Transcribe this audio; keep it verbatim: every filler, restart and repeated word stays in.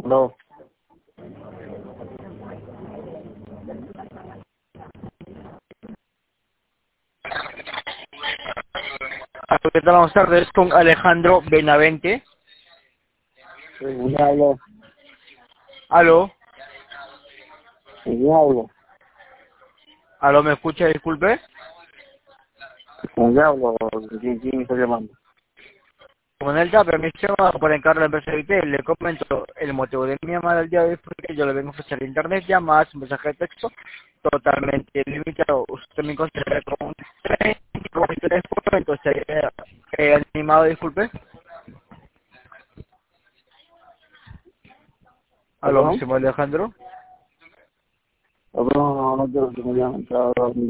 No. ¿Qué tal? Buenas tardes, con Alejandro Benavente. ¿Con quién hablo? Aló, ¿Con quién hablo? aló, ¿me escucha? Disculpe. ¿Con quién hablo? ¿Quién, quién me está llamando? Con el ya permisión por encargo de la empresa I T, le comento el motivo de mi llamada el día de hoy, porque yo le vengo a ofrecer internet, llamadas, mensaje de texto totalmente limitado. Usted me considera como un teléfono, entonces eh, eh, animado, disculpe. Aló, mi ¿Perdón? señor Alejandro. Perdón, no, no quiero que me llamen.